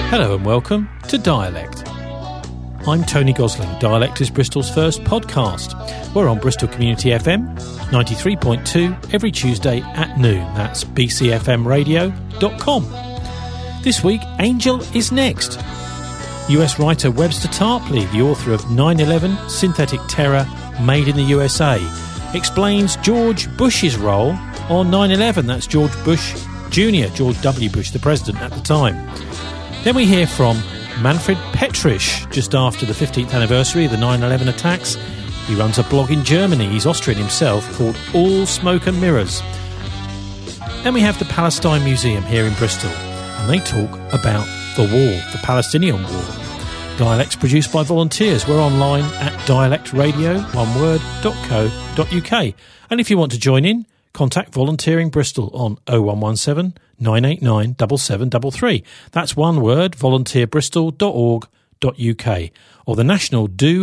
Hello and welcome to Dialect. I'm Tony Gosling. Dialect is Bristol's first podcast. We're on Bristol Community FM 93.2 every Tuesday at noon. That's bcfmradio.com. This week, Angel is next. US writer Webster Tarpley, the author of 9/11 Synthetic Terror Made in the USA, explains George Bush's role on 9/11. That's George Bush Jr., George W. Bush, the president at the time. Then we hear from Manfred Petrisch just after the 15th anniversary of the 9/11 attacks. He runs a blog in Germany. He's Austrian himself, called All Smoke and Mirrors. Then we have the Palestine Museum here in Bristol, and they talk about the war, the Palestinian war. Dialect's produced by volunteers. We're online at dialectradio.co.uk. And if you want to join in, contact Volunteering Bristol on 0117 989 7733. That's one word, volunteerbristol.org.uk, or the national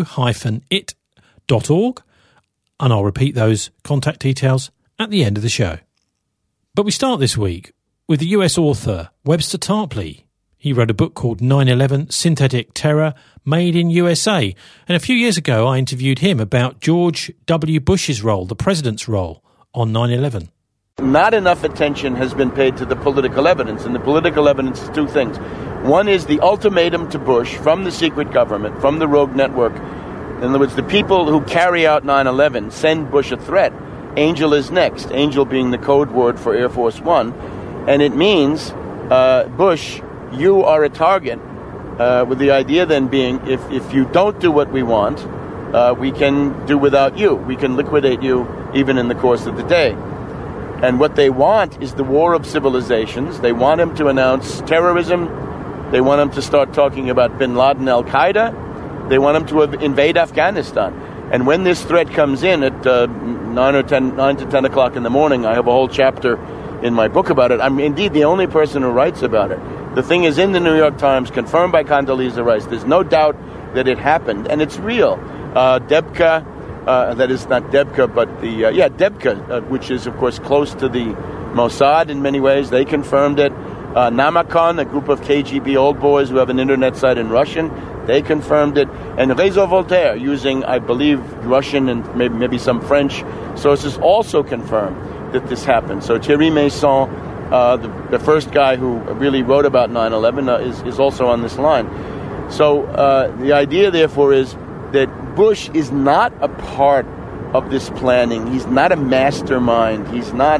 do-it.org, and I'll repeat those contact details at the end of the show. But we start this week with the US author Webster Tarpley. He wrote a book called 9/11 Synthetic Terror Made in USA, and a few years ago I interviewed him about George W. Bush's role, the president's role, on 9/11. Not enough attention has been paid to the political evidence, and the political evidence is two things. One is the ultimatum to Bush from the secret government, from the rogue network. In other words, the people who carry out 9/11 send Bush a threat. Angel is next, Angel being the code word for Air Force One, and it means, Bush, you are a target, with the idea then being, if you don't do what we want, we can do without you. We can liquidate you even in the course of the day. And what they want is the war of civilizations. They want him to announce terrorism. They want him to start talking about bin Laden, Al-Qaeda. They want him to invade Afghanistan. And when this threat comes in at 9 to 10 o'clock in the morning, I have a whole chapter in my book about it. I'm indeed the only person who writes about it. The thing is in the New York Times, confirmed by Condoleezza Rice. There's no doubt that it happened, and it's real. Debka, that is not Debka, but Debka, which is, of course, close to the Mossad in many ways. They confirmed it. Namakon, a group of KGB old boys who have an internet site in Russian, they confirmed it. And Réseau Voltaire, using, I believe, Russian and maybe some French sources, also confirmed that this happened. So Thierry Meyssan, the first guy who really wrote about 9/11, is also on this line. So the idea, therefore, is that Bush is not a part of this planning. He's not a mastermind. He's not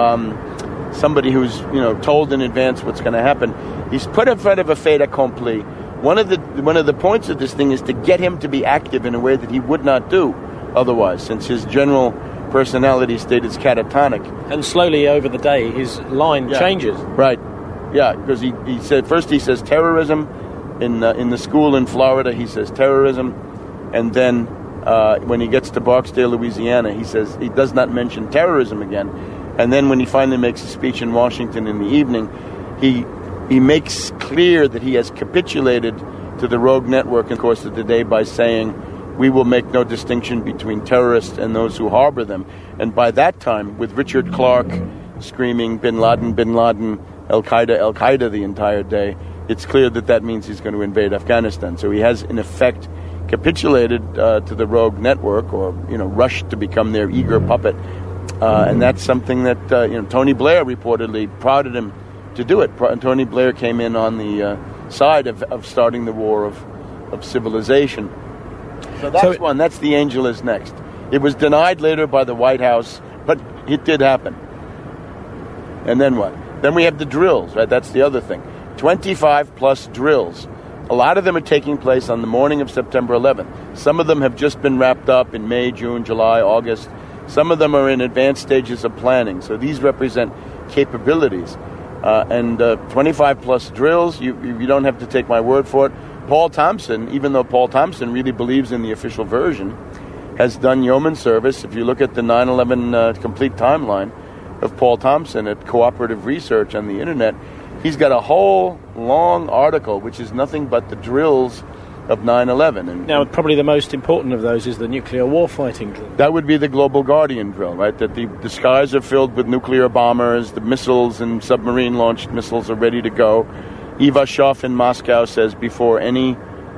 somebody who's told in advance what's going to happen. He's put in front of a fait accompli. One of the points of this thing is to get him to be active in a way that he would not do otherwise, since his general personality state is catatonic. And slowly over the day, his line changes. Right. Yeah, because he said first he says terrorism in the school in Florida. He says terrorism. And then when he gets to Barksdale, Louisiana, he says he does not mention terrorism again. And then when he finally makes a speech in Washington in the evening, he makes clear that he has capitulated to the rogue network in the course of the day by saying, we will make no distinction between terrorists and those who harbor them. And by that time, with Richard Clarke screaming bin Laden, bin Laden, Al-Qaeda, Al-Qaeda the entire day, it's clear that means he's going to invade Afghanistan. So he has, in effect, capitulated to the rogue network, or rushed to become their eager puppet, and that's something that Tony Blair reportedly prodded him to do it. Tony Blair came in on the side of starting the war of civilization. So that's one. That's the Angel is next. It was denied later by the White House, but it did happen. And then what? Then we have the drills, right? That's the other thing. 25 plus drills. A lot of them are taking place on the morning of September 11th. Some of them have just been wrapped up in May, June, July, August. Some of them are in advanced stages of planning. So these represent capabilities. And 25 plus drills, you don't have to take my word for it. Paul Thompson, even though Paul Thompson really believes in the official version, has done yeoman service. If you look at the 9/11 complete timeline of Paul Thompson at Cooperative Research on the internet, he's got a whole long article which is nothing but the drills of 9/11. And now, probably the most important of those is the nuclear warfighting drill. That would be the Global Guardian drill, right? That the skies are filled with nuclear bombers, the missiles and submarine-launched missiles are ready to go. Ivashov in Moscow says before any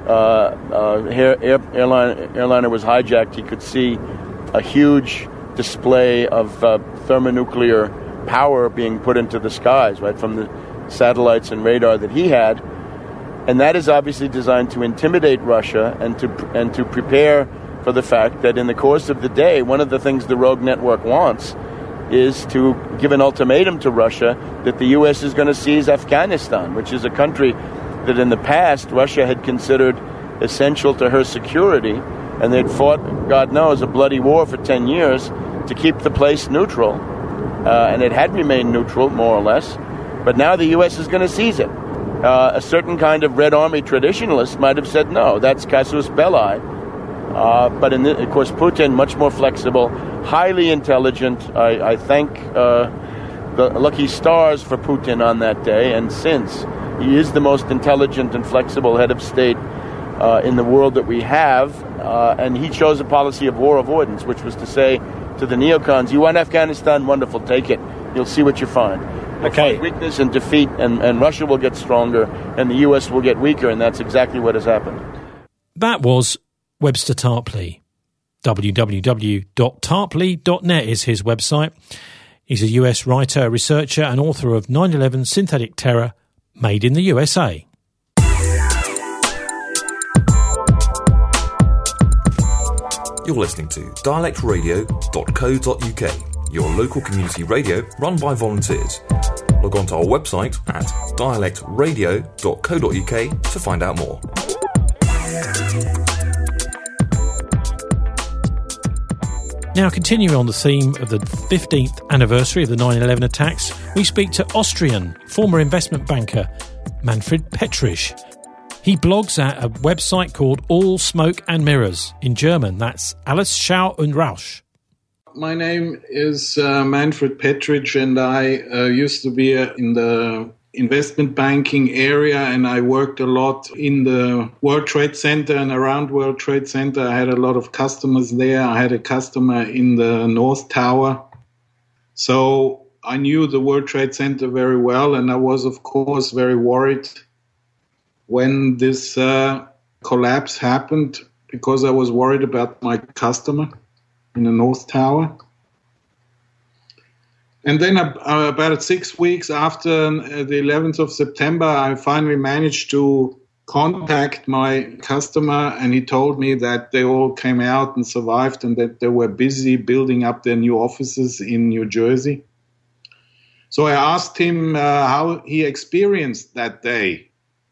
airliner was hijacked, he could see a huge display of thermonuclear power being put into the skies, right, from the satellites and radar that he had. And that is obviously designed to intimidate Russia and to prepare for the fact that in the course of the day, one of the things the rogue network wants is to give an ultimatum to Russia that the U.S. is going to seize Afghanistan, which is a country that in the past Russia had considered essential to her security, and they'd fought, God knows, a bloody war for 10 years to keep the place neutral. And it had remained neutral, more or less. But now the U.S. is going to seize it. A certain kind of Red Army traditionalist might have said, no, that's casus belli. But of course, Putin, much more flexible, highly intelligent. I thank the lucky stars for Putin on that day and since. He is the most intelligent and flexible head of state in the world that we have. And he chose a policy of war avoidance, which was to say to the neocons, you want Afghanistan? Wonderful, take it. You'll see what you find. Okay. Weakness and defeat, and Russia will get stronger, and the U.S. will get weaker, and that's exactly what has happened. That was Webster Tarpley. www.tarpley.net is his website. He's a US writer, researcher, and author of 9/11 Synthetic Terror, Made in the USA. You're listening to dialectradio.co.uk, your local community radio run by volunteers. Log on to our website at dialectradio.co.uk to find out more. Now, continuing on the theme of the 15th anniversary of the 9/11 attacks, we speak to Austrian former investment banker Manfred Pettrich. He blogs at a website called All Smoke and Mirrors. In German, that's Alles Schau und Rausch. My name is Manfred Pettrich, and I used to be in the investment banking area, and I worked a lot in the World Trade Center and around World Trade Center. I had a lot of customers there. I had a customer in the North Tower. So I knew the World Trade Center very well, and I was, of course, very worried when this collapse happened, because I was worried about my customer in the North Tower. And then about 6 weeks after the 11th of September, I finally managed to contact my customer, and he told me that they all came out and survived and that they were busy building up their new offices in New Jersey. So I asked him how he experienced that day.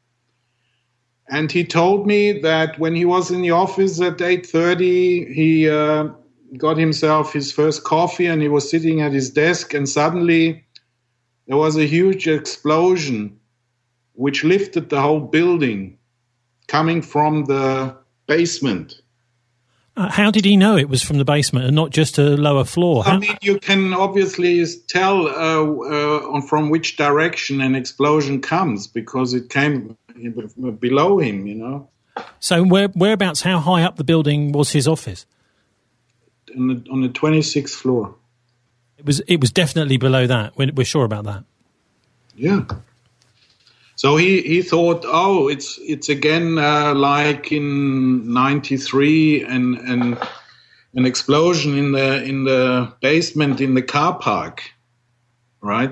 And he told me that when he was in the office at 8:30, he got himself his first coffee and he was sitting at his desk, and suddenly there was a huge explosion which lifted the whole building coming from the basement. How did he know it was from the basement and not just a lower floor? I mean, you can obviously tell from which direction an explosion comes, because it came below him, you know. So whereabouts, how high up the building was his office? On the 26th floor. It was definitely below that. We're sure about that. Yeah. So he thought, oh, it's again like in '93 and an explosion in the basement in the car park, right?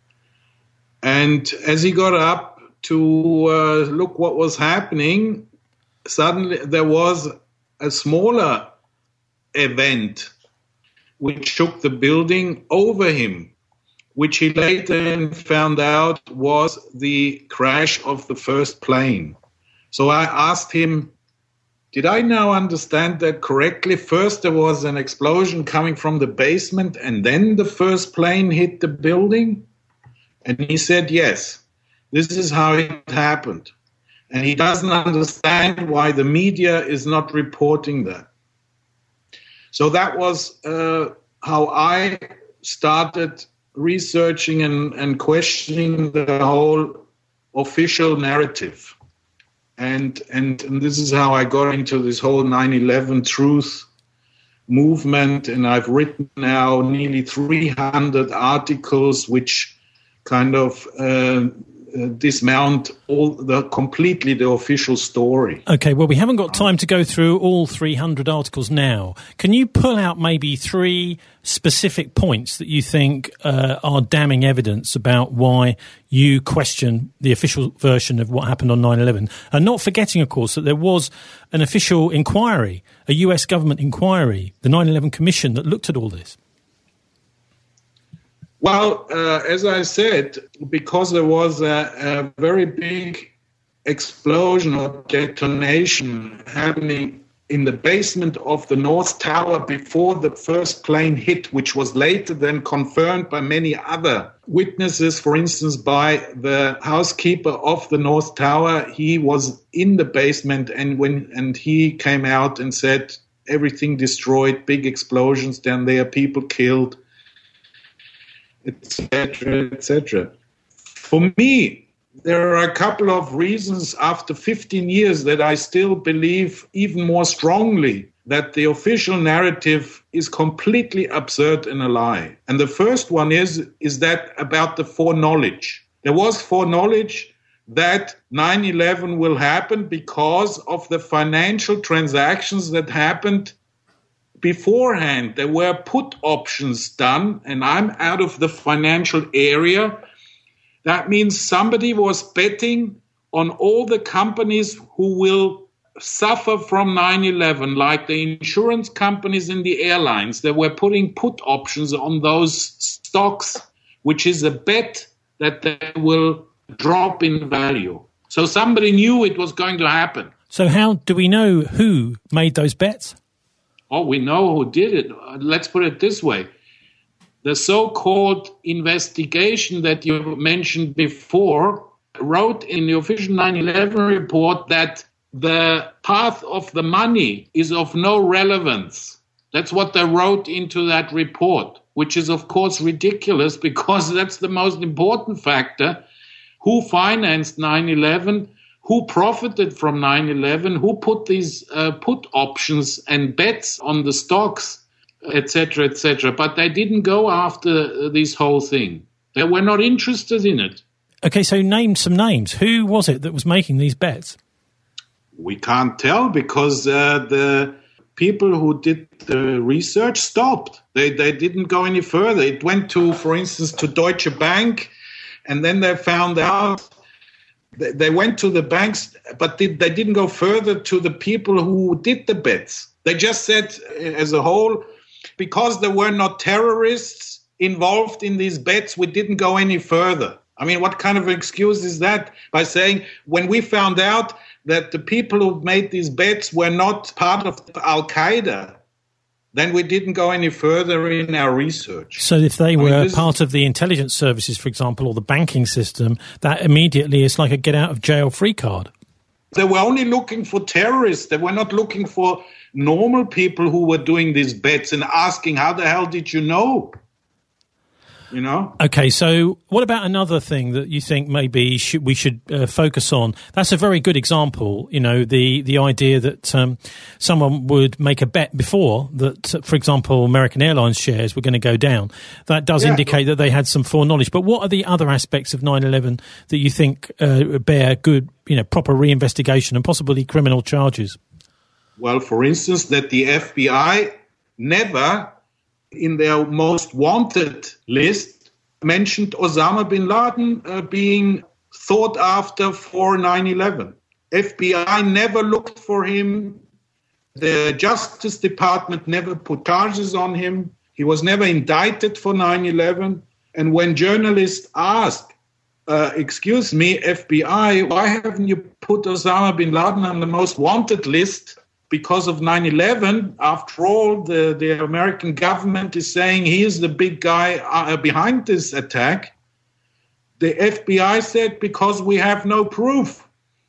And as he got up to look what was happening, suddenly there was a smaller event which shook the building over him, which he later found out was the crash of the first plane. So I asked him, did I now understand that correctly? First there was an explosion coming from the basement and then the first plane hit the building? And he said, yes, this is how it happened. And he doesn't understand why the media is not reporting that. So that was how I started researching and questioning the whole official narrative. And this is how I got into this whole 9/11 truth movement. And I've written now nearly 300 articles which kind of dismount completely the official story. Okay, well, we haven't got time to go through all 300 articles now. Can you pull out maybe 3 specific points that you think are damning evidence about why you question the official version of what happened on 9/11? And not forgetting, of course, that there was an official inquiry, a US government inquiry, the 9/11 Commission, that looked at all this. Well, as I said, because there was a very big explosion or detonation happening in the basement of the North Tower before the first plane hit, which was later then confirmed by many other witnesses, for instance, by the housekeeper of the North Tower. He was in the basement, and he came out and said, everything destroyed, big explosions down there, people killed, etc., etc. For me, there are a couple of reasons after 15 years that I still believe even more strongly that the official narrative is completely absurd and a lie. And the first one is that about the foreknowledge. There was foreknowledge that 9/11 will happen because of the financial transactions that happened beforehand. There were put options done, and I'm out of the financial area. That means somebody was betting on all the companies who will suffer from 9/11, like the insurance companies and the airlines. They were putting put options on those stocks, which is a bet that they will drop in value. So somebody knew it was going to happen. So how do we know who made those bets? Oh, we know who did it. Let's put it this way. The so-called investigation that you mentioned before wrote in the official 9/11 report that the path of the money is of no relevance. That's what they wrote into that report, which is, of course, ridiculous because that's the most important factor. Who financed 9/11? Who profited from 9/11? Who put these put options and bets on the stocks, etc., etc.? But they didn't go after this whole thing. They were not interested in it. Okay, so name some names. Who was it that was making these bets? We can't tell because the people who did the research stopped. They didn't go any further. It went to, for instance, to Deutsche Bank, and then they found out. They went to the banks, but they didn't go further to the people who did the bets. They just said, as a whole, because there were not terrorists involved in these bets, we didn't go any further. I mean, what kind of excuse is that? By saying, when we found out that the people who made these bets were not part of Al-Qaeda, then we didn't go any further in our research. So if they were part of the intelligence services, for example, or the banking system, that immediately is like a get-out-of-jail-free card. They were only looking for terrorists. They were not looking for normal people who were doing these bets and asking, how the hell did you know? You know? Okay, so what about another thing that you think maybe we should focus on? That's a very good example, you know, the idea that someone would make a bet before that, for example, American Airlines shares were going to go down. That does indicate that they had some foreknowledge. But what are the other aspects of 9/11 that you think bear good, you know, proper reinvestigation and possibly criminal charges? Well, for instance, that the FBI never, in their most wanted list, mentioned Osama bin Laden being sought after for 9/11. FBI never looked for him. The Justice Department never put charges on him. He was never indicted for 9/11. And when journalists ask, excuse me, FBI, why haven't you put Osama bin Laden on the most wanted list? Because of 9/11, after all, the American government is saying he is the big guy behind this attack. The FBI said, because we have no proof.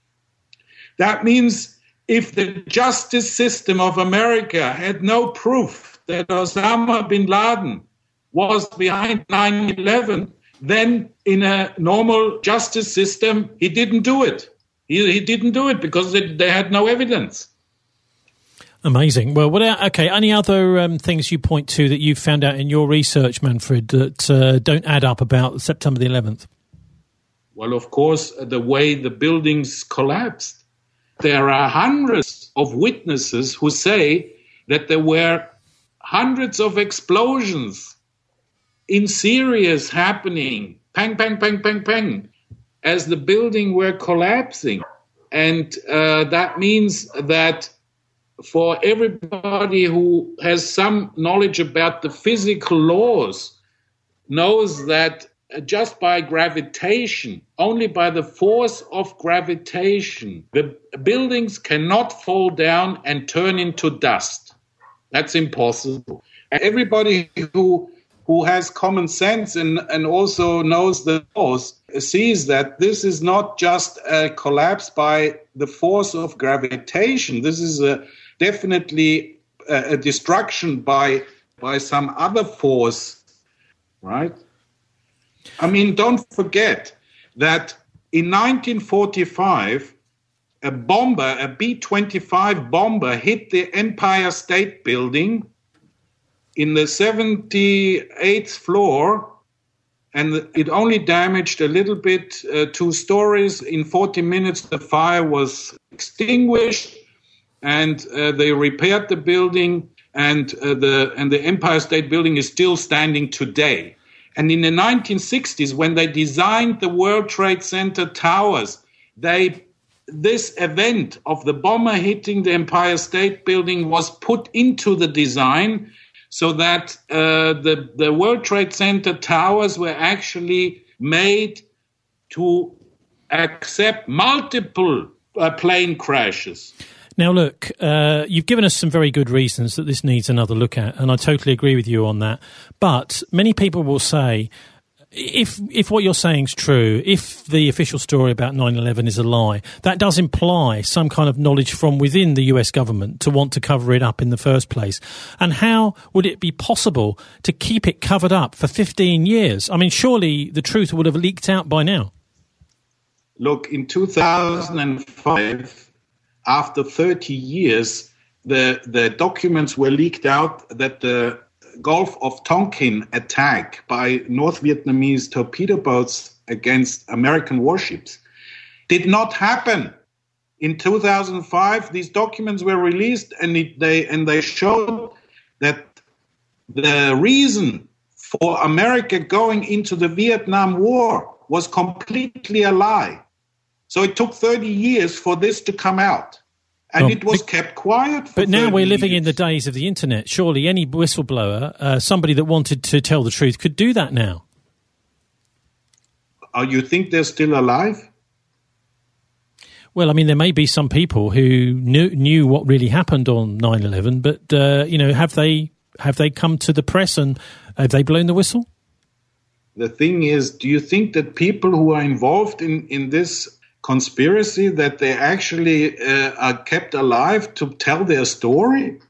That means if the justice system of America had no proof that Osama bin Laden was behind 9/11, then in a normal justice system, he didn't do it. He didn't do it because they had no evidence. Amazing. Well, any other things you point to that you've found out in your research, Manfred, that don't add up about September the 11th? Well, of course, the way the buildings collapsed. There are hundreds of witnesses who say that there were hundreds of explosions in series happening, pang, pang, pang, pang, pang, as the building were collapsing. And that means that for everybody who has some knowledge about the physical laws, knows that just by gravitation, only by the force of gravitation, the buildings cannot fall down and turn into dust. That's impossible. Everybody who has common sense and also knows the laws sees that this is not just a collapse by the force of gravitation. This is definitely a destruction by some other force, right? I mean, don't forget that in 1945, a bomber, a B-25 bomber, hit the Empire State Building in the 78th floor, and it only damaged a little bit, 2 stories. In 40 minutes, the fire was extinguished, and they repaired the building, and the Empire State Building is still standing today. And in the 1960s, when they designed the World Trade Center towers, this event of the bomber hitting the Empire State Building was put into the design, so that the World Trade Center towers were actually made to accept multiple plane crashes. Now, look, you've given us some very good reasons that this needs another look at, and I totally agree with you on that. But many people will say, if what you're saying is true, if the official story about 9/11 is a lie, that does imply some kind of knowledge from within the US government to want to cover it up in the first place. And how would it be possible to keep it covered up for 15 years? I mean, surely the truth would have leaked out by now. Look, in 2005, after 30 years, the documents were leaked out that the Gulf of Tonkin attack by North Vietnamese torpedo boats against American warships did not happen. In 2005, these documents were released, and they showed that the reason for America going into the Vietnam War was completely a lie. So it took 30 years for this to come out. And it was kept quiet for 30 years. But now we're living in the days of the internet. Surely any whistleblower, somebody that wanted to tell the truth, could do that now. You think they're still alive? Well, I mean, there may be some people who knew what really happened on 9/11, but have they come to the press and have they blown the whistle? The thing is, do you think that people who are involved in this conspiracy, that they actually are kept alive to tell their story?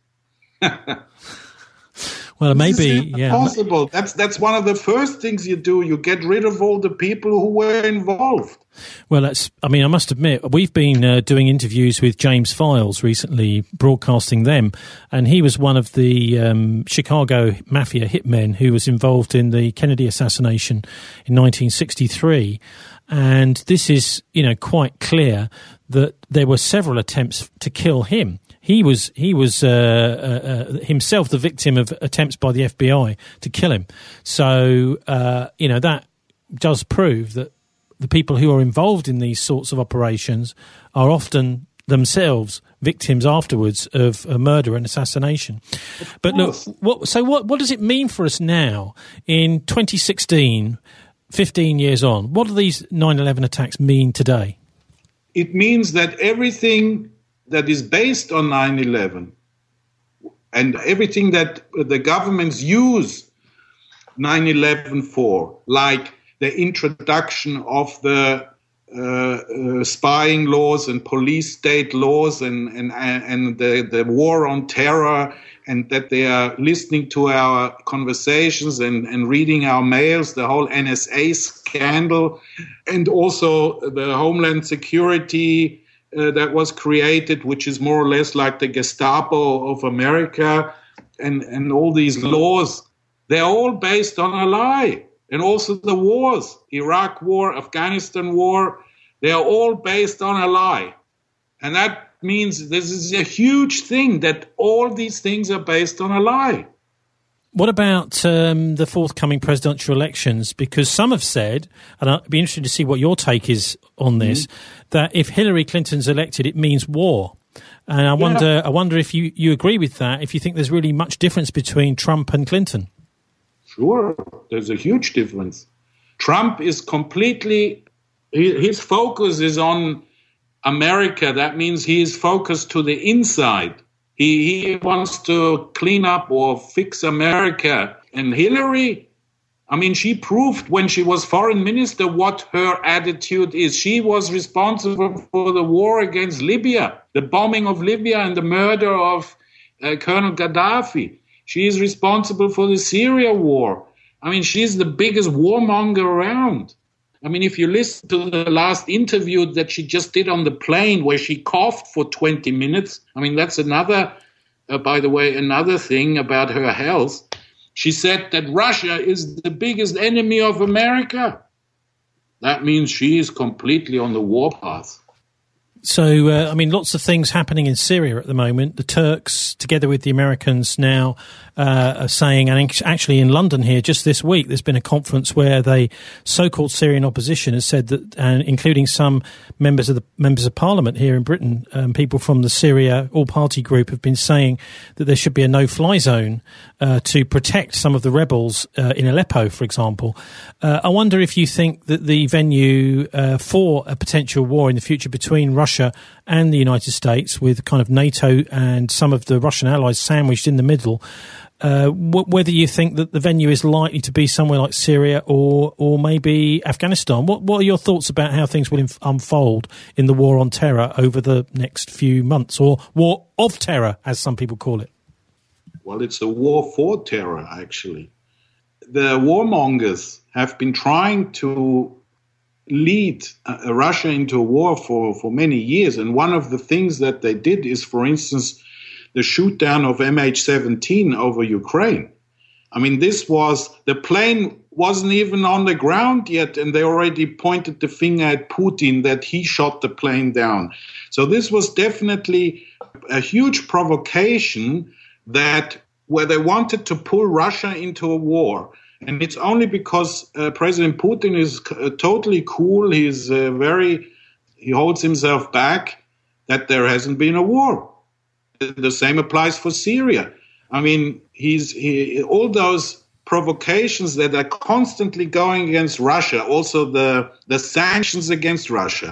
Well, maybe, yeah. Possible. That's one of the first things you do. You get rid of all the people who were involved. Well, I must admit, we've been doing interviews with James Files recently, broadcasting them, and he was one of the Chicago mafia hitmen who was involved in the Kennedy assassination in 1963. And this is, quite clear that there were several attempts to kill him. He was himself the victim of attempts by the FBI to kill him. So, that does prove that the people who are involved in these sorts of operations are often themselves victims afterwards of a murder and assassination. But look, what does it mean for us now in 2016, 15 years on? What do these 9/11 attacks mean today? It means that everything that is based on 9/11 and everything that the governments use 9/11 for, like the introduction of the spying laws and police state laws and the war on terror, and that they are listening to our conversations and reading our mails, the whole NSA scandal, and also the Homeland Security that was created, which is more or less like the Gestapo of America, and all these laws, they're all based on a lie. And also the wars, Iraq war, Afghanistan war, they are all based on a lie. And that means this is a huge thing, that all these things are based on a lie. What about the forthcoming presidential elections? Because some have said, and I'd be interested to see what your take is on this, that if Hillary Clinton's elected, it means war. And I wonder if you agree with that, if you think there's really much difference between Trump and Clinton. Sure, there's a huge difference. Trump is completely, his focus is on America. That means he is focused to the inside. He wants to clean up or fix America. And Hillary, I mean, she proved when she was foreign minister what her attitude is. She was responsible for the war against Libya, the bombing of Libya and the murder of Colonel Gaddafi. She is responsible for the Syria war. I mean, she's the biggest warmonger around. I mean, if you listen to the last interview that she just did on the plane where she coughed for 20 minutes, I mean, that's another, by the way, another thing about her health. She said that Russia is the biggest enemy of America. That means she is completely on the warpath. So, I mean, lots of things happening in Syria at the moment. The Turks, together with the Americans now, are saying, and actually in London here just this week, there's been a conference where the so-called Syrian opposition has said that, and including some members of Parliament here in Britain, people from the Syria All-Party Group have been saying that there should be a no-fly zone to protect some of the rebels in Aleppo, for example. I wonder if you think that the venue for a potential war in the future between Russia and the United States, with kind of NATO and some of the Russian allies sandwiched in the middle, whether you think that the venue is likely to be somewhere like Syria or maybe Afghanistan. What are your thoughts about how things will unfold in the war on terror over the next few months, or war of terror, as some people call it? Well, it's a war for terror, actually. The warmongers have been trying to lead Russia into a war for many years. And one of the things that they did is, for instance, the shoot down of MH17 over Ukraine. I mean, the plane wasn't even on the ground yet, and they already pointed the finger at Putin that he shot the plane down. So this was definitely a huge provocation where they wanted to pull Russia into a war. And it's only because President Putin is totally cool, he holds himself back, that there hasn't been a war. The same applies for Syria. I mean, all those provocations that are constantly going against Russia, also the sanctions against Russia,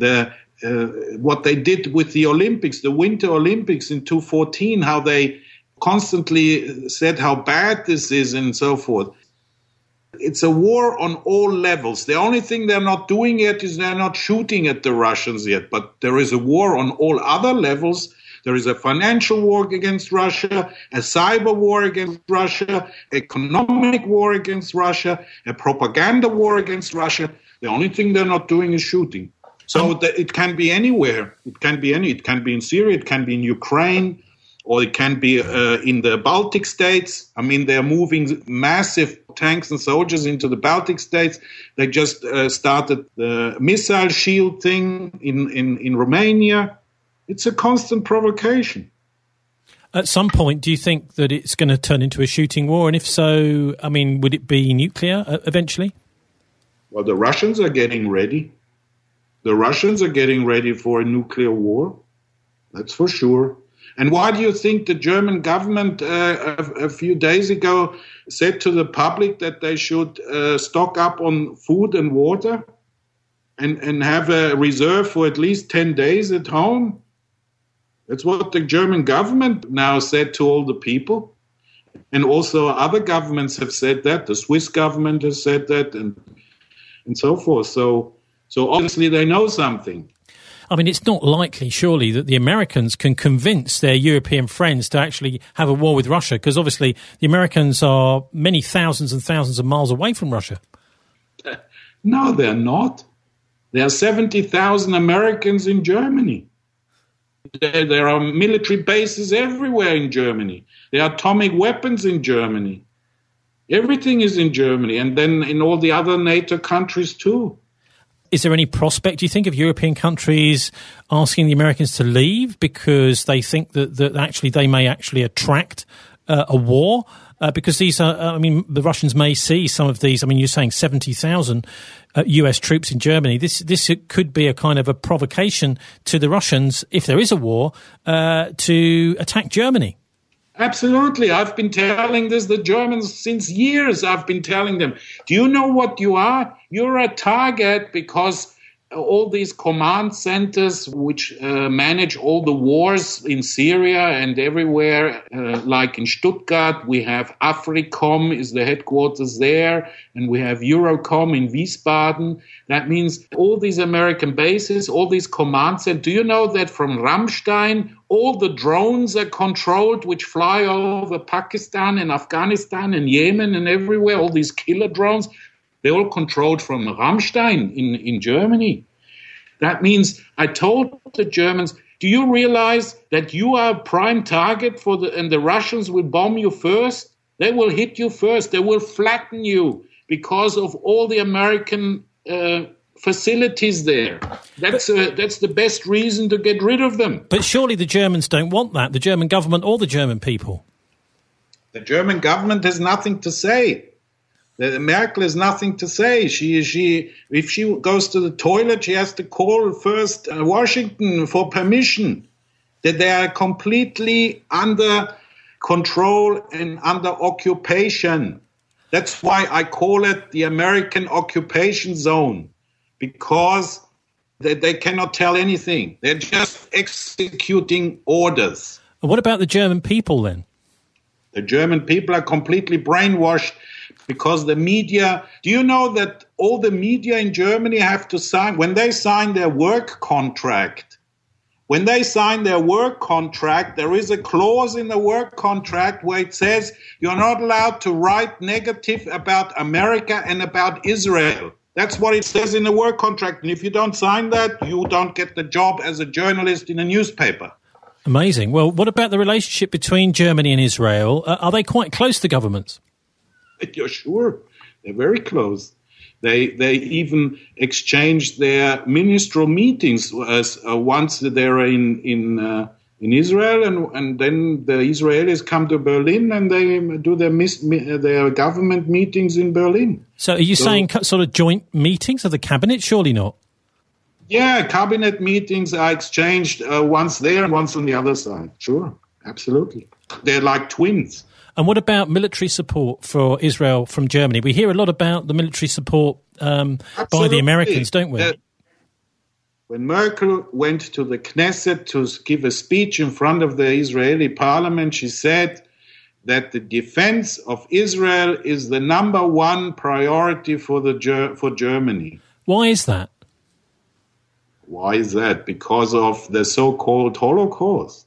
what they did with the Olympics, the Winter Olympics in 2014, how they constantly said how bad this is and so forth. It's a war on all levels. The only thing they're not doing yet is they're not shooting at the Russians yet, but there is a war on all other levels. There is a financial war against Russia, a cyber war against Russia, economic war against Russia, a propaganda war against Russia. The only thing they're not doing is shooting. So it can be anywhere. It can be in Syria, it can be in Ukraine, or it can be in the Baltic states. I mean, they're moving massive tanks and soldiers into the Baltic states. They just started the missile shield thing in Romania. It's a constant provocation. At some point, do you think that it's going to turn into a shooting war? And if so, I mean, would it be nuclear eventually? Well, the Russians are getting ready. The Russians are getting ready for a nuclear war. That's for sure. And why do you think the German government a few days ago said to the public that they should stock up on food and water and have a reserve for at least 10 days at home? That's what the German government now said to all the people. And also other governments have said that. The Swiss government has said that and so forth. So obviously they know something. I mean, it's not likely, surely, that the Americans can convince their European friends to actually have a war with Russia, because obviously the Americans are many thousands and thousands of miles away from Russia. No, they're not. There are 70,000 Americans in Germany. There are military bases everywhere in Germany. There are atomic weapons in Germany. Everything is in Germany, and then in all the other NATO countries too. Is there any prospect, do you think, of European countries asking the Americans to leave because they think that actually they may actually attract a war? Because these are, the Russians may see some of these. You're saying 70,000 US troops in Germany. This could be a kind of a provocation to the Russians, if there is a war, to attack Germany. Absolutely. I've been telling the Germans since years. I've been telling them, do you know what you are? You're a target because all these command centers which manage all the wars in Syria and everywhere, like in Stuttgart, we have AFRICOM is the headquarters there, and we have Eurocom in Wiesbaden. That means all these American bases, all these command centers. Do you know that from Ramstein, all the drones are controlled which fly over Pakistan and Afghanistan and Yemen and everywhere, all these killer drones? They're all controlled from Ramstein in Germany. That means I told the Germans, do you realize that you are a prime target and the Russians will bomb you first? They will hit you first. They will flatten you because of all the American facilities there. That's the best reason to get rid of them. But surely the Germans don't want that, the German government or the German people. The German government has nothing to say. Merkel has nothing to say. If she goes to the toilet, she has to call first Washington for permission. That they are completely under control and under occupation. That's why I call it the American occupation zone, because they cannot tell anything. They're just executing orders. And what about the German people then? The German people are completely brainwashed. Because the media, do you know that all the media in Germany have to sign, when they sign their work contract, there is a clause in the work contract where it says you're not allowed to write negative about America and about Israel. That's what it says in the work contract. And if you don't sign that, you don't get the job as a journalist in a newspaper. Amazing. Well, what about the relationship between Germany and Israel? Are they quite close, the governments? You're sure? They're very close. They even exchanged their ministerial meetings once they're in Israel, and then the Israelis come to Berlin and they do their government meetings in Berlin. So are you saying sort of joint meetings of the cabinet? Surely not. Yeah, cabinet meetings are exchanged once there and once on the other side. Sure, absolutely. They're like twins. And what about military support for Israel from Germany? We hear a lot about the military support by the Americans, don't we? When Merkel went to the Knesset to give a speech in front of the Israeli parliament, she said that the defense of Israel is the number one priority for Germany. Why is that? Why is that? Because of the so-called Holocaust.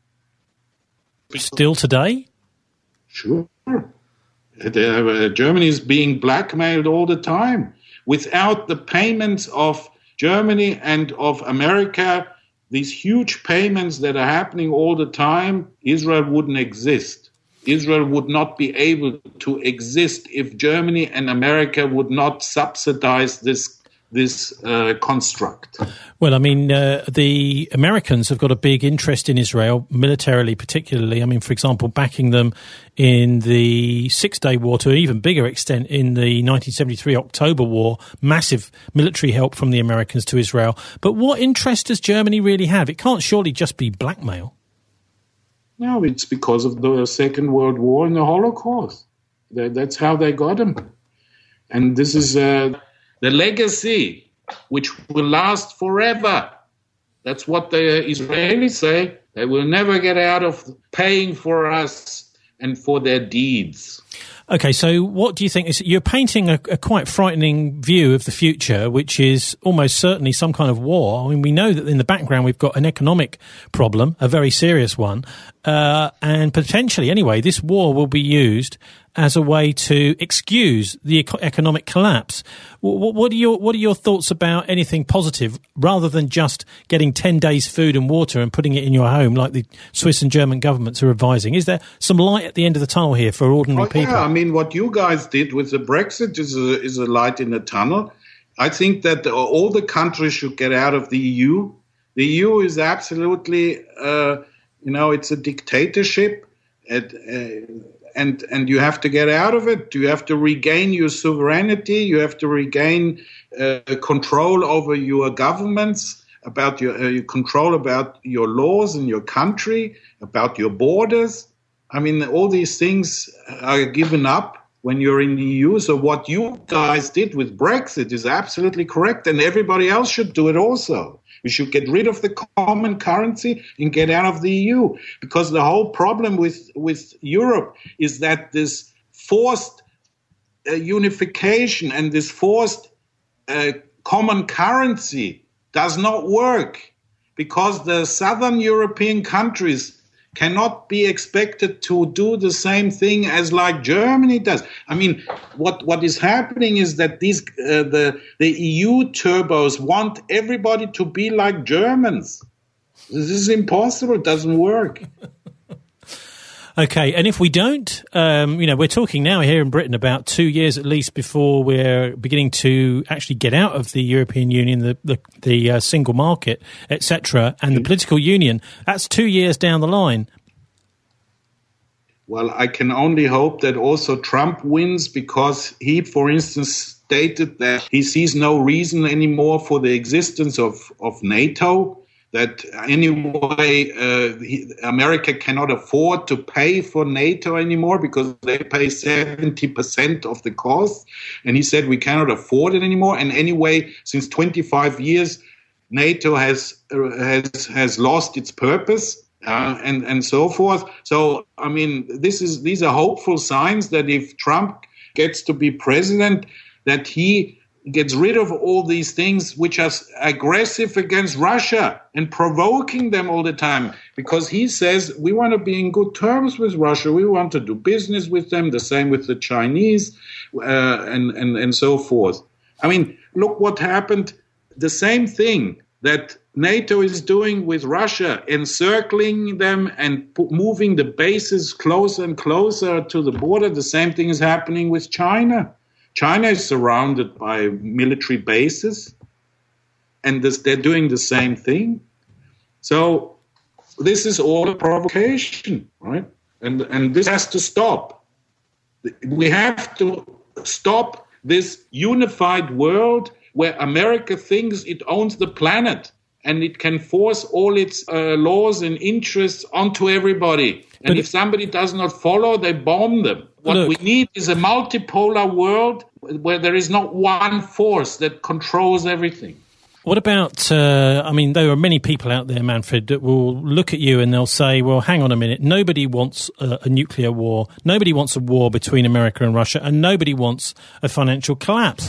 Still today? Sure. Germany is being blackmailed all the time. Without the payments of Germany and of America, these huge payments that are happening all the time, Israel wouldn't exist. Israel would not be able to exist if Germany and America would not subsidize this construct. Well, the Americans have got a big interest in Israel, militarily particularly. For example, backing them in the Six-Day War to an even bigger extent in the 1973 October War, massive military help from the Americans to Israel. But what interest does Germany really have? It can't surely just be blackmail. No, it's because of the Second World War and the Holocaust. That's how they got them. And this is the legacy, which will last forever. That's what the Israelis say. They will never get out of paying for us and for their deeds. Okay, so what do you think? You're painting a quite frightening view of the future, which is almost certainly some kind of war. We know that in the background we've got an economic problem, a very serious one, and potentially, anyway, this war will be used as a way to excuse the economic collapse. What are your thoughts about anything positive, rather than just getting 10 days food and water and putting it in your home like the Swiss and German governments are advising? Is there some light at the end of the tunnel here for ordinary people? Yeah, mean, what you guys did with the Brexit is a light in the tunnel. I think that all the countries should get out of the EU. The EU is absolutely, it's a dictatorship, and you have to get out of it. You have to regain your sovereignty. You have to regain control over your governments, about your control about your laws in your country, about your borders. I mean, all these things are given up when you're in the EU. So what you guys did with Brexit is absolutely correct, and everybody else should do it also. We should get rid of the common currency and get out of the EU, because the whole problem with Europe is that this forced unification and this forced common currency does not work, because the southern European countries cannot be expected to do the same thing as like Germany does. I mean, what is happening is that the EU turbos want everybody to be like Germans. This is impossible. It doesn't work. Okay, and if we don't, we're talking now here in Britain about 2 years at least before we're beginning to actually get out of the European Union, the single market, etc., and the political union. That's 2 years down the line. Well, I can only hope that also Trump wins, because he, for instance, stated that he sees no reason anymore for the existence of NATO. That anyway, America cannot afford to pay for NATO anymore because they pay 70% of the cost. And he said we cannot afford it anymore. And anyway, since 25 years, NATO has lost its purpose and so forth. So, I mean, these are hopeful signs that if Trump gets to be president, that he gets rid of all these things which are aggressive against Russia and provoking them all the time, because he says we want to be in good terms with Russia. We want to do business with them, the same with the Chinese and so forth. I mean, look what happened. The same thing that NATO is doing with Russia, encircling them and moving the bases closer and closer to the border. The same thing is happening with China. China is surrounded by military bases, and they're doing the same thing. So this is all a provocation, right? And this has to stop. We have to stop this unified world where America thinks it owns the planet and it can force all its laws and interests onto everybody. And if somebody does not follow, they bomb them. What we need is a multipolar world where there is not one force that controls everything. What about, there are many people out there, Manfred, that will look at you and they'll say, well, hang on a minute, nobody wants a nuclear war, nobody wants a war between America and Russia, and nobody wants a financial collapse.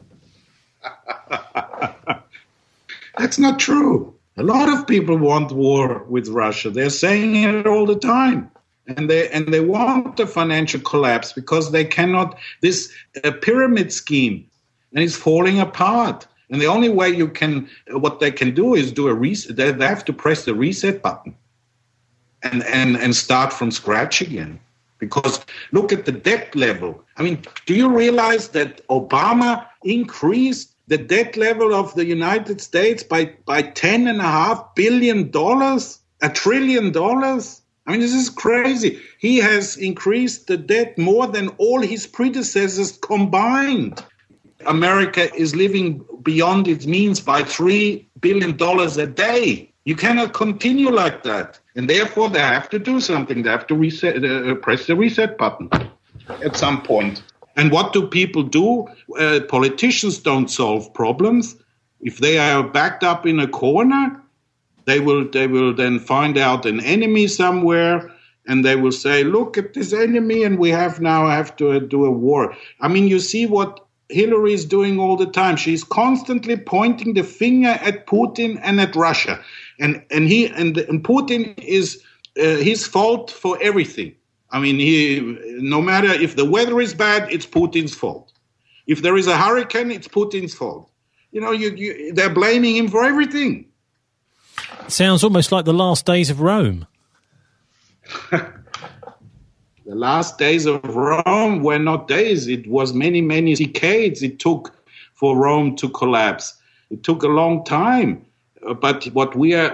That's not true. A lot of people want war with Russia. They're saying it all the time. And they want a financial collapse because they cannot, this pyramid scheme, and it's falling apart. And the only way what they can do is do a reset. They have to press the reset button and start from scratch again. Because look at the debt level. I mean, do you realize that Obama increased the debt level of the United States by $10.5 billion? $1 trillion? I mean, this is crazy. He has increased the debt more than all his predecessors combined. America is living beyond its means by $3 billion a day. You cannot continue like that. And therefore, they have to do something. They have to press the reset button at some point. And what do people do? Politicians don't solve problems. If they are backed up in a corner, they will then find out an enemy somewhere, and they will say, look at this enemy, and we have to do a war. I mean, you see what Hillary is doing all the time. She's constantly pointing the finger at Putin and at Russia. And Putin is his fault for everything. I mean, no matter if the weather is bad, it's Putin's fault. If there is a hurricane, it's Putin's fault. You know, they're blaming him for everything. Sounds almost like the last days of Rome. The last days of Rome were not days. It was many, many decades it took for Rome to collapse. It took a long time. But what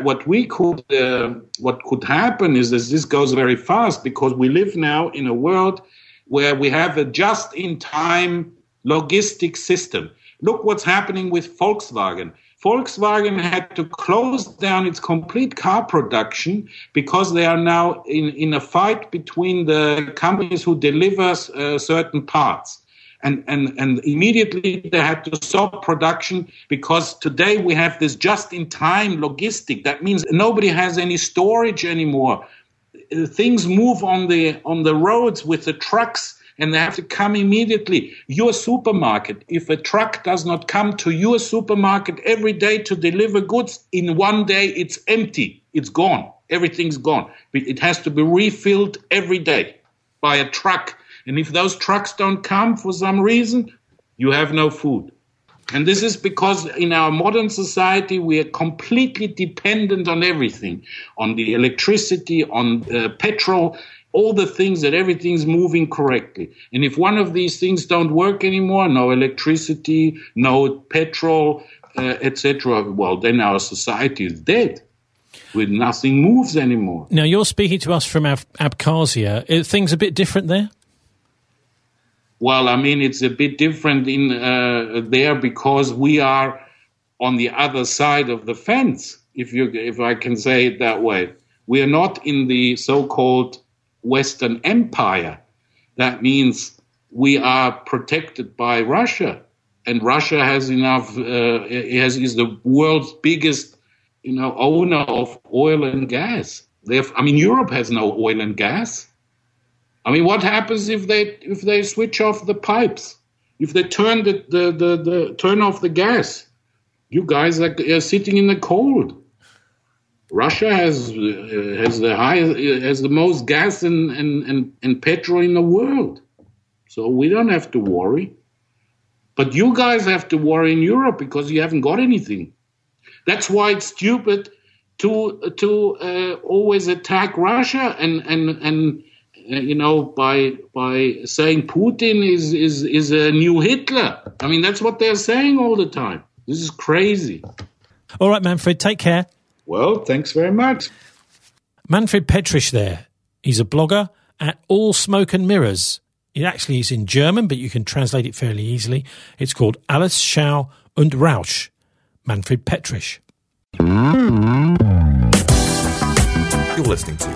could happen is that this goes very fast, because we live now in a world where we have a just-in-time logistic system. Look what's happening with Volkswagen. Volkswagen had to close down its complete car production because they are now in a fight between the companies who deliver certain parts. And immediately they had to stop production, because today we have this just-in-time logistic. That means nobody has any storage anymore. Things move on the roads with the trucks, and they have to come immediately. Your supermarket, if a truck does not come to your supermarket every day to deliver goods, in one day it's empty. It's gone. Everything's gone. It has to be refilled every day by a truck. And if those trucks don't come for some reason, you have no food. And this is because in our modern society, we are completely dependent on everything, on the electricity, on petrol, all the things that everything's moving correctly. And if one of these things don't work anymore, no electricity, no petrol, etc., well, then our society is dead. With nothing moves anymore. Now, you're speaking to us from Abkhazia. Are things a bit different there? Well, I mean, it's a bit different in there because we are on the other side of the fence, if I can say it that way. We are not in the so-called Western Empire. That means we are protected by Russia, and Russia has enough. Is the world's biggest, owner of oil and gas. Europe has no oil and gas. I mean, what happens if they switch off the pipes? If they turn turn off the gas? You guys are sitting in the cold. Russia has the most gas and petrol in the world, so we don't have to worry. But you guys have to worry in Europe because you haven't got anything. That's why it's stupid to always attack Russia and by saying Putin is a new Hitler. I mean, that's what they're saying all the time. This is crazy. All right, Manfred, take care. Well, thanks very much. Manfred Petrisch there. He's a blogger at All Smoke and Mirrors. It actually is in German, but you can translate it fairly easily. It's called Alles Schau und Rausch. Manfred Petrisch. You're listening to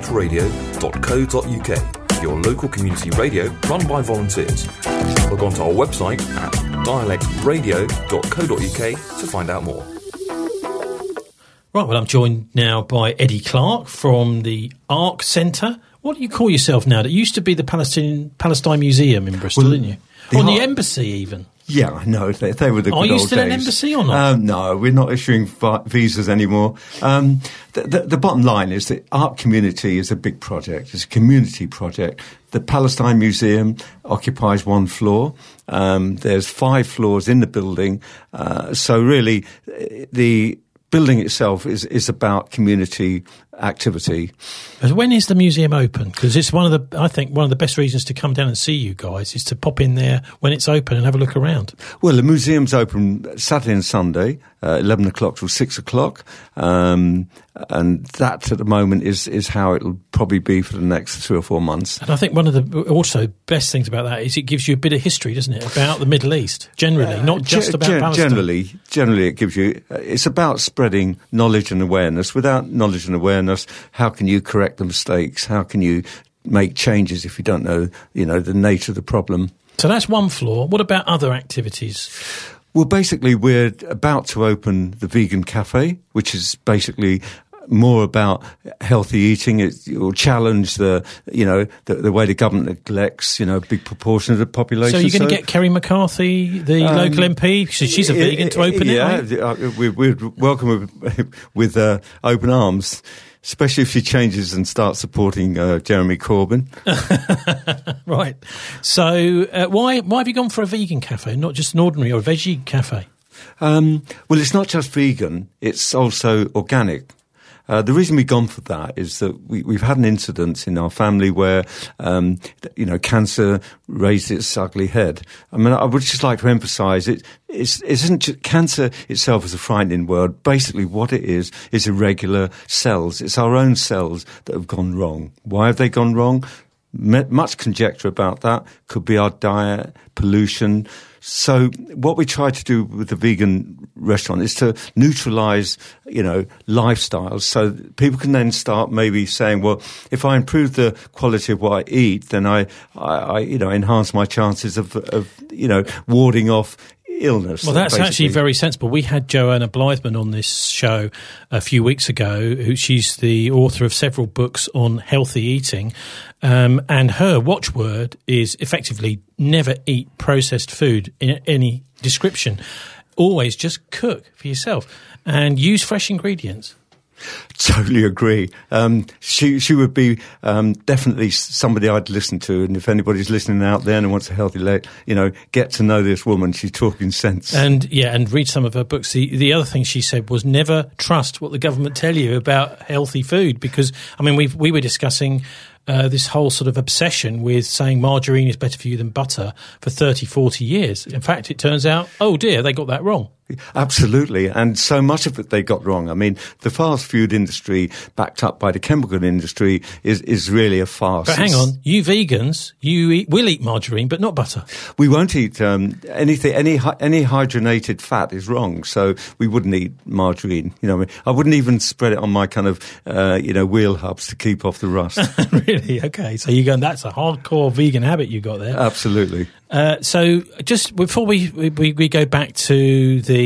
dialectradio.co.uk, your local community radio run by volunteers. Log on to our website at dialectradio.co.uk to find out more. Right, well, I'm joined now by Eddie Clark from the ARC Centre. What do you call yourself now? It used to be the Palestine Museum in Bristol, didn't you? The embassy even. Yeah, I know. They were the good old days. Are you still an embassy or not? No, we're not issuing visas anymore. The bottom line is that Art Community is a big project. It's a community project. The Palestine Museum occupies one floor. There's 5 floors in the building. So really, the building itself is about community activity. When is the museum open? Because it's one of the best reasons to come down and see you guys is to pop in there when it's open and have a look around. Well, the museum's open Saturday and Sunday, 11 o'clock till 6 o'clock. And that at the moment is how it'll probably be for the next 3 or 4 months. And I think one of the also best things about that is it gives you a bit of history, doesn't it, about the Middle East, generally, not just about Palestine. Generally it gives you, it's about spreading knowledge and awareness. Without knowledge and awareness, how can you correct the mistakes? How can you make changes if you don't know, the nature of the problem? So that's one floor. What about other activities? Well, basically, we're about to open the vegan cafe, which is basically more about healthy eating. It will challenge the way the government neglects, a big proportion of the population. So you're going to get Kerry McCarthy, the local MP, she's a vegan, to open it? Yeah, we'd welcome her with open arms. Especially if she changes and starts supporting Jeremy Corbyn. Right. So why have you gone for a vegan cafe, not just an ordinary or a veggie cafe? Well, it's not just vegan. It's also organic. The reason we've gone for that is that we've had an incident in our family where, cancer raised its ugly head. I mean, I would just like to emphasise it isn't just, cancer itself is a frightening word. Basically, what it is irregular cells. It's our own cells that have gone wrong. Why have they gone wrong? Much conjecture about that. Could be our diet, pollution. So what we try to do with the vegan restaurant is to neutralise, lifestyles, so people can then start maybe saying, well, if I improve the quality of what I eat, then I enhance my chances of warding off illness. Well, that's actually very sensible. We had Joanna Blythman on this show a few weeks ago. She's the author of several books on healthy eating, and her watchword is effectively never eat processed food in any description. Always just cook for yourself and use fresh ingredients. Totally agree. She would be definitely somebody I'd listen to, and if anybody's listening out there and wants a healthy get to know this woman. She's talking sense. And read some of her books. The other thing she said was never trust what the government tell you about healthy food, because we were discussing this whole sort of obsession with saying margarine is better for you than butter for 30, 40 years. In fact, it turns out, oh dear, they got that wrong. Absolutely, and so much of it they got wrong. I mean, the fast food industry, backed up by the chemical industry, is really a farce. But hang on, you vegans, will eat margarine, but not butter. We won't eat anything. Any hydrogenated fat is wrong, so we wouldn't eat margarine. I wouldn't even spread it on my kind of wheel hubs to keep off the rust. Really? Okay, so that's a hardcore vegan habit you got there. Absolutely. So just before we go back to the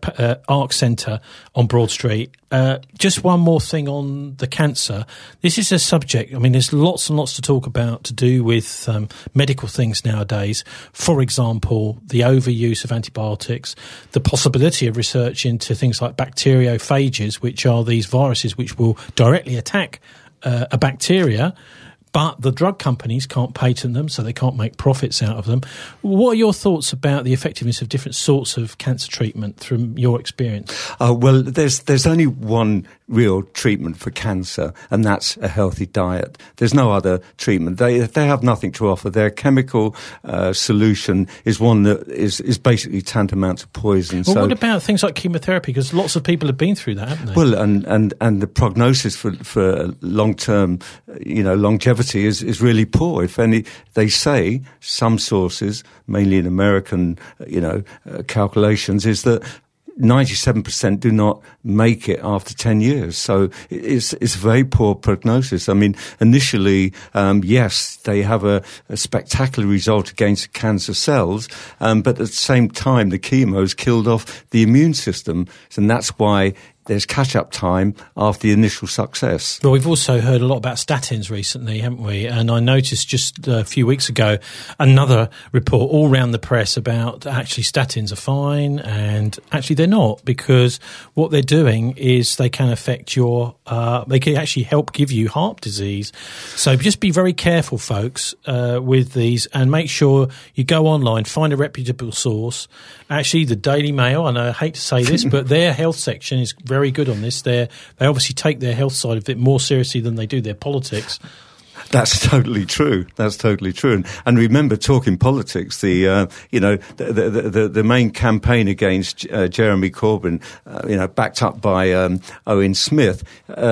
ARC Centre on Broad Street, just one more thing on the cancer. This is a subject, there's lots and lots to talk about to do with medical things nowadays. For example, the overuse of antibiotics, the possibility of research into things like bacteriophages, which are these viruses which will directly attack a bacteria, but the drug companies can't patent them, so they can't make profits out of them. What are your thoughts about the effectiveness of different sorts of cancer treatment from your experience? Well, there's only one real treatment for cancer, and that's a healthy diet. There's no other treatment. They have nothing to offer. Their chemical solution is one that is basically tantamount to poison. Well, what about things like chemotherapy? Because lots of people have been through that, haven't they? Well, and the prognosis for long-term, longevity is really poor. If any, they say, some sources, mainly in American, calculations, is that 97% do not make it after 10 years. So it's a very poor prognosis. Initially, yes, they have a spectacular result against cancer cells, but at the same time, the chemo's killed off the immune system. And that's why there's catch-up time after the initial success. Well, we've also heard a lot about statins recently, haven't we? And I noticed just a few weeks ago another report all around the press about actually statins are fine, and actually they're not, because what they're doing is they can affect they can actually help give you heart disease. So just be very careful, folks, with these, and make sure you go online, find a reputable source. Actually, the Daily Mail, and I hate to say this, but their health section is very good on this. They obviously take their health side of it more seriously than they do their politics. That's totally true. And remember, talking politics, the main campaign against Jeremy Corbyn, backed up by Owen Smith,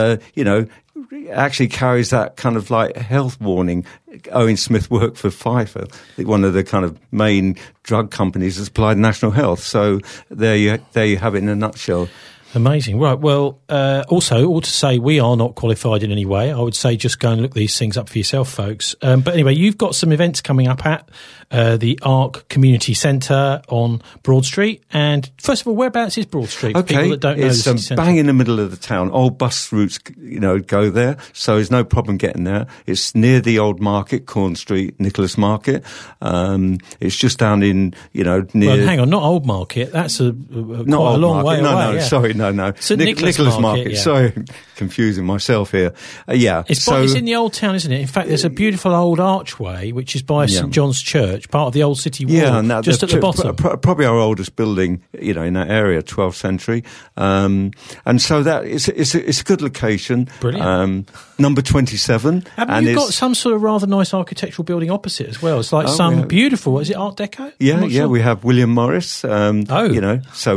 actually carries that kind of like health warning. Owen Smith worked for Pfizer, one of the kind of main drug companies that supplied national health. So there you have it in a nutshell. Amazing. Right. Well, also, all to say we are not qualified in any way. I would say just go and look these things up for yourself, folks. But anyway, you've got some events coming up at the ARC Community Centre on Broad Street. And first of all, whereabouts is Broad Street? Okay, people that don't know it's bang in the middle of the town. Old bus routes, go there, so there's no problem getting there. It's near the old market, Corn Street, Nicholas Market. It's just down in, near... Well, hang on, not Old Market. That's quite a long way away. Sorry, no. St. Nicholas Market, yeah. Sorry, confusing myself here. It's in the old town, isn't it? In fact, there's a beautiful old archway which is by St. John's Church, part of the old city wall, just at the bottom. Probably our oldest building, in that area, 12th century. And so that it's a good location. Brilliant. Number 27. Haven't you got some sort of rather nice architectural building opposite as well? It's like beautiful. Is it Art Deco? Yeah. We have William Morris. So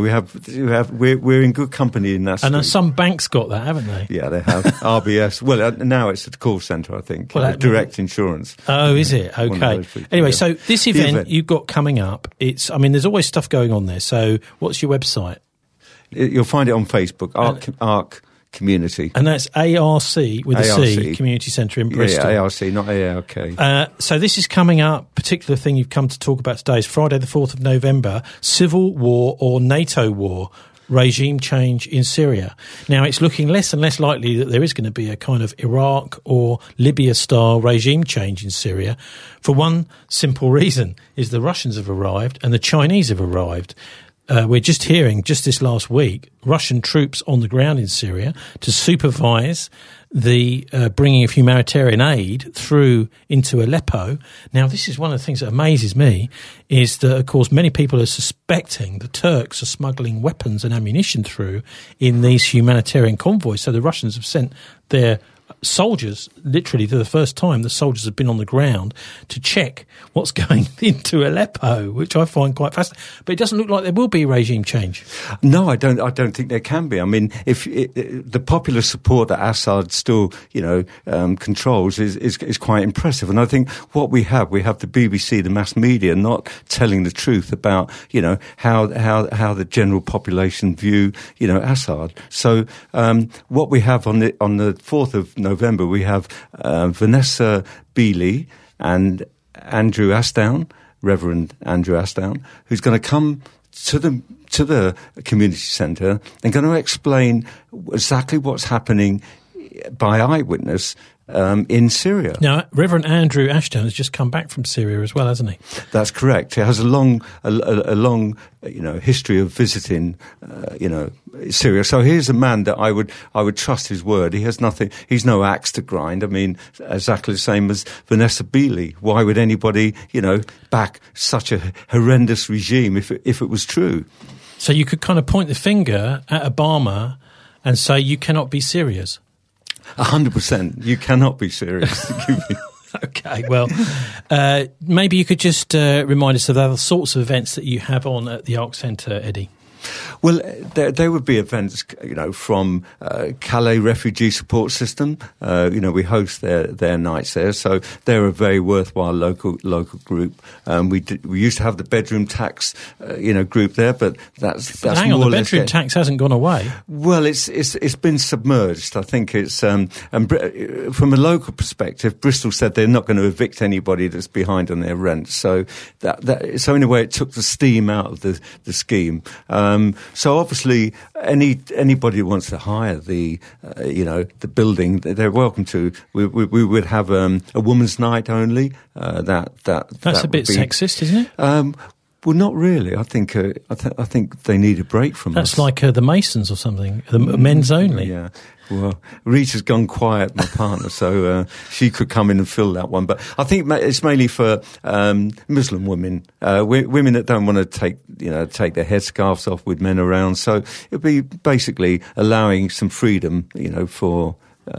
we're in good company in that street. And some banks got that, haven't they? Yeah, they have. RBS. Well, now it's a call centre, I think. Direct Insurance. Oh, is it? Okay. Anyway, so this event you've got coming up, there's always stuff going on there. So what's your website? You'll find it on Facebook, ARC Community. And that's ARC with a C, Community Centre in Bristol. Yeah, ARC, not ARK. So this is coming up. Particular thing you've come to talk about today is Friday the 4th of November, Civil War or NATO War, regime change in Syria. Now, it's looking less and less likely that there is going to be a kind of Iraq or Libya-style regime change in Syria for one simple reason, is the Russians have arrived and the Chinese have arrived. We're just hearing, just this last week, Russian troops on the ground in Syria to supervise the bringing of humanitarian aid through into Aleppo. Now, this is one of the things that amazes me, is that, of course, many people are suspecting the Turks are smuggling weapons and ammunition through in these humanitarian convoys. So the Russians have sent their soldiers, literally for the first time, the soldiers have been on the ground to check what's going into Aleppo, which I find quite fascinating. But it doesn't look like there will be regime change. No, I don't think there can be. I mean, if the popular support that Assad still, controls is quite impressive. And I think what we have the BBC, the mass media, not telling the truth about, how the general population view, Assad. So what we have on the 4th of November, we have Vanessa Beeley and Andrew Astown, Reverend Andrew Astown, who's going to come to the community centre and going to explain exactly what's happening by eyewitness in Syria. Now, Reverend Andrew Ashdown has just come back from Syria as well, hasn't he? That's correct. He has a long history of visiting, Syria. So here's a man that I would trust his word. He has nothing. He's no axe to grind. I mean, exactly the same as Vanessa Beeley. Why would anybody, back such a horrendous regime if it was true? So you could kind of point the finger at Obama and say you cannot be serious. 100%. You cannot be serious. Okay, well, maybe you could just remind us of the other sorts of events that you have on at the ARC Centre, Eddie. Well, there would be events, from Calais Refugee Support System. We host their nights there, so they're a very worthwhile local group. We used to have the bedroom tax, group there, but that's hang on, the bedroom tax hasn't gone away. Well, it's been submerged. I think it's and from a local perspective, Bristol said they're not going to evict anybody that's behind on their rent. So so in a way, it took the steam out of the scheme. So obviously, anybody who wants to hire the building, they're welcome to. We would have a women's night only. That's a bit sexist, isn't it? Well, not really. I think they need a break from us. That's like the Masons or something. The men's only. Yeah. Well, Rita's gone quiet, my partner, so she could come in and fill that one. But I think it's mainly for Muslim women, women that don't want to take their headscarves off with men around. So it'd be basically allowing some freedom, for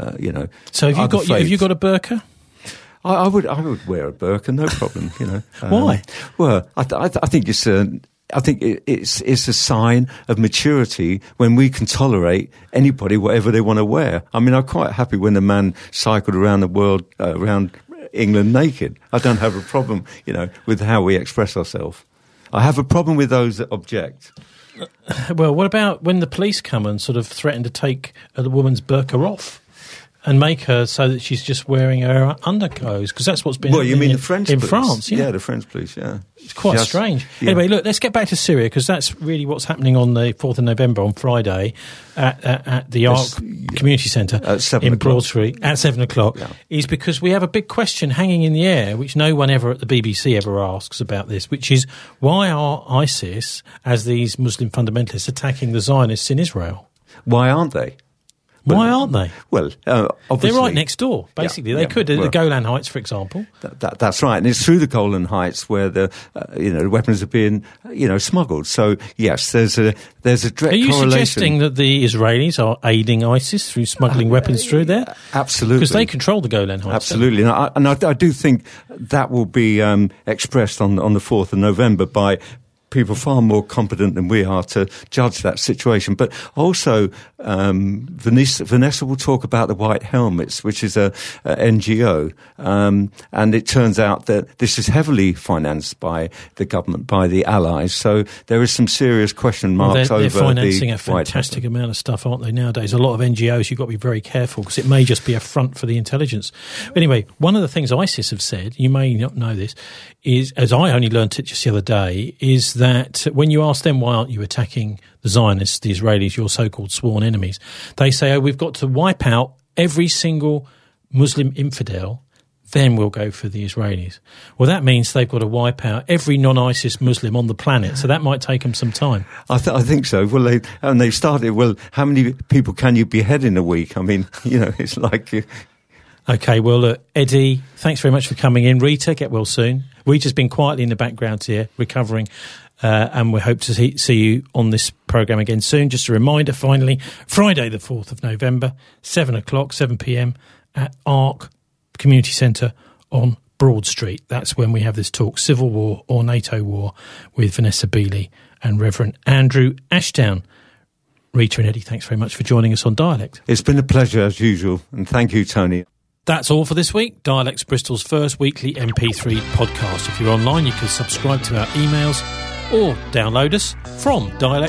So have you got a burqa? I would wear a burqa, no problem. Why? Well, I think it's it's a sign of maturity when we can tolerate anybody, whatever they want to wear. I mean, I'm quite happy when a man cycled around the world, around England naked. I don't have a problem, with how we express ourselves. I have a problem with those that object. Well, what about when the police come and sort of threaten to take the woman's burqa off? And make her so that she's just wearing her underclothes, because that's what's been. Well, you mean the French in police? France? Yeah, the French police. Yeah, it's quite strange. Yeah. Anyway, look, let's get back to Syria, because that's really what's happening on the 4th of November on Friday at the ARC Community Centre in Broad Street at 7:00. Yeah. Is because we have a big question hanging in the air, which no one ever at the BBC ever asks about this, which is why are ISIS, as these Muslim fundamentalists, attacking the Zionists in Israel? Why aren't they? Why aren't they? Well, obviously... They're right next door, basically. They could. The Golan Heights, for example. That's right. And it's through the Golan Heights where the weapons are being, smuggled. So, yes, there's a direct correlation. Are you suggesting that the Israelis are aiding ISIS through smuggling weapons through there? Absolutely. Because they control the Golan Heights. Absolutely. And I do think that will be expressed on the 4th of November by people far more competent than we are to judge that situation. But also, Vanessa will talk about the White Helmets, which is a NGO, and it turns out that this is heavily financed by the government, by the Allies. So there is some serious question marks over the They're financing a fantastic amount of stuff, aren't they, nowadays? A lot of NGOs, you've got to be very careful because it may just be a front for the intelligence. But anyway, one of the things ISIS have said, you may not know this, is, as I only learnt it just the other day, is that when you ask them why aren't you attacking the Zionists, the Israelis, your so-called sworn enemies, they say, we've got to wipe out every single Muslim infidel, then we'll go for the Israelis. Well, that means they've got to wipe out every non-ISIS Muslim on the planet, so that might take them some time. I think so. Well, they've started, how many people can you behead in a week? I mean, it's like... Okay, well, look, Eddie, thanks very much for coming in. Rita, get well soon. Rita's been quietly in the background here, recovering, and we hope to see you on this programme again soon. Just a reminder, finally, Friday the 4th of November, 7 p.m. at ARC Community Centre on Broad Street. That's when we have this talk, Civil War or NATO War, with Vanessa Beeley and Reverend Andrew Ashdown. Rita and Eddie, thanks very much for joining us on Dialect. It's been a pleasure, as usual, and thank you, Tony. That's all for this week. Dialects Bristol's first weekly MP3 podcast. If you're online, you can subscribe to our emails or download us from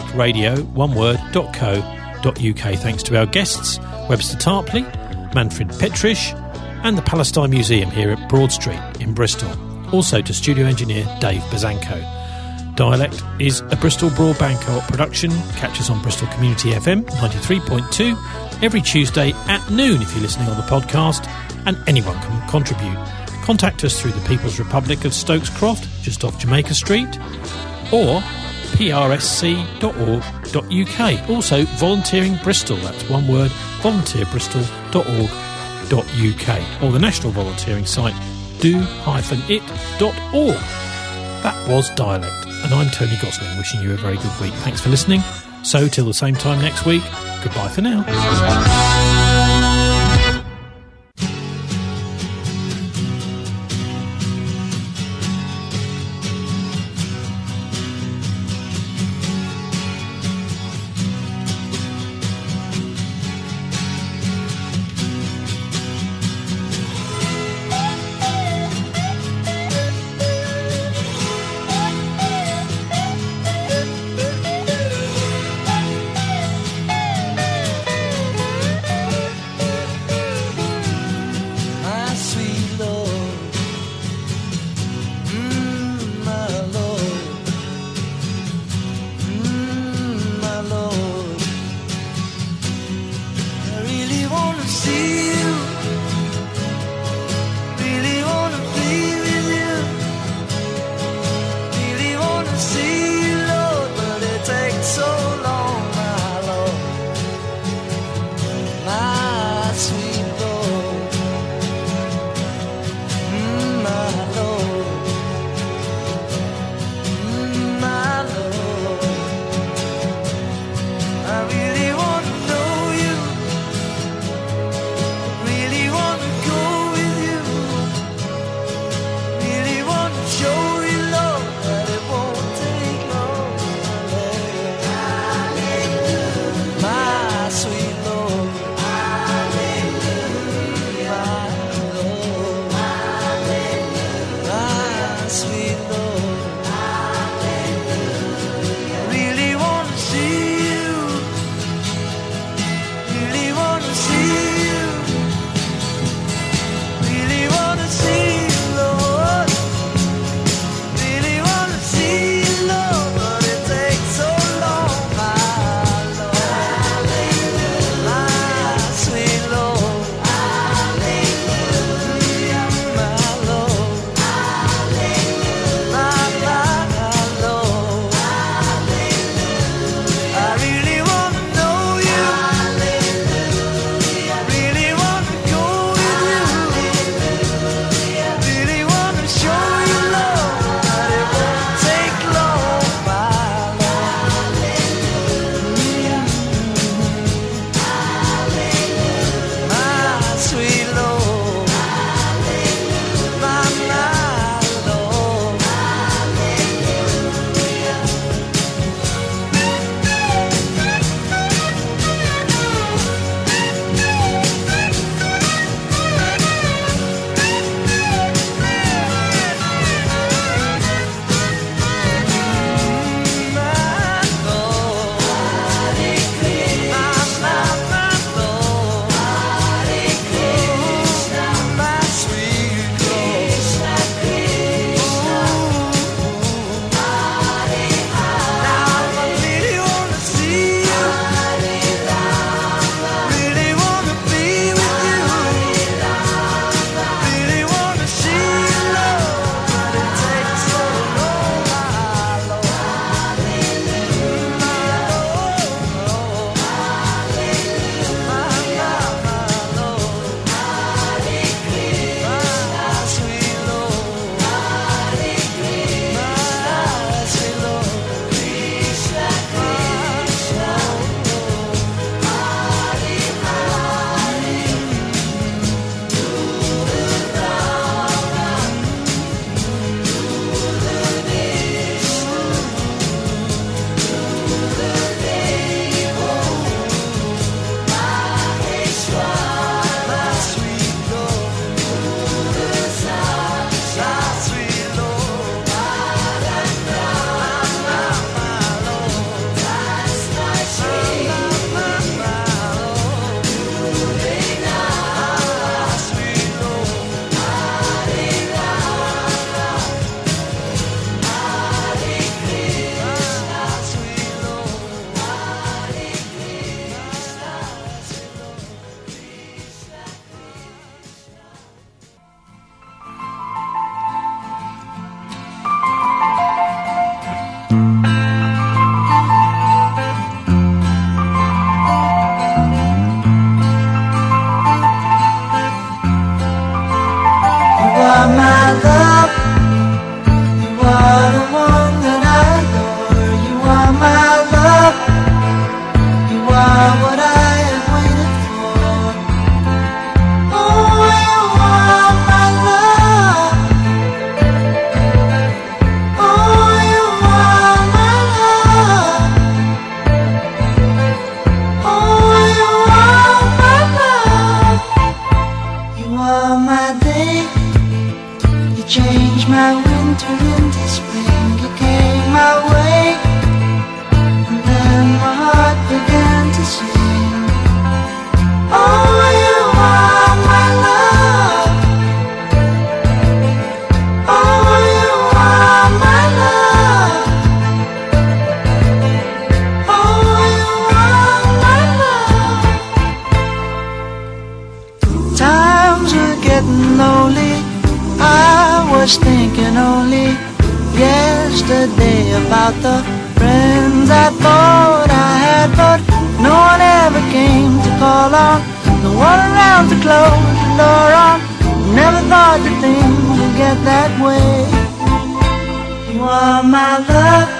dialectradio.co.uk. Thanks to our guests, Webster Tarpley, Manfred Petrish, and the Palestine Museum here at Broad Street in Bristol. Also to studio engineer Dave Bazanko. Dialect is a Bristol Broadband Co-op production. Catch us on Bristol Community FM 93.2 every Tuesday at noon if you're listening on the podcast, and anyone can contribute. Contact us through the People's Republic of Stokes Croft, just off Jamaica Street, or prsc.org.uk. Also, Volunteering Bristol, that's one word, volunteerbristol.org.uk, or the national volunteering site, do-it.org. That was Dialect, and I'm Tony Gosling, wishing you a very good week. Thanks for listening. So, till the same time next week, goodbye for now. yesterday about the friends I thought I had, but no one ever came to call on, no one around to close the door on. Never thought that things would get that way. You are my love